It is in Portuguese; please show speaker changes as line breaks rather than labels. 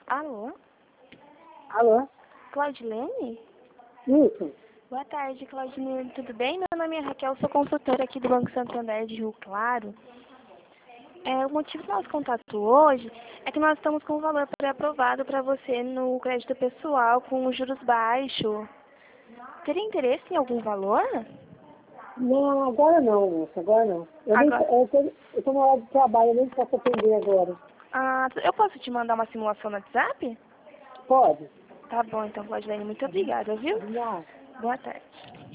Alô?
Alô?
Claudilene?
Isso.
Boa tarde, Claudilene. Tudo bem? Meu nome é Raquel, sou consultora aqui do Banco Santander de Rio Claro. O motivo do nosso contato hoje é que nós estamos com o valor pré-aprovado para você no crédito pessoal com os juros baixos. Teria interesse em algum valor?
Não, agora não, moça, agora não.
Agora.
Eu tô na hora de trabalho, eu nem posso atender agora.
Eu posso te mandar uma simulação no WhatsApp?
Pode?
Tá bom, então, Claudilene. Muito obrigada, viu?
De nada.
Boa tarde.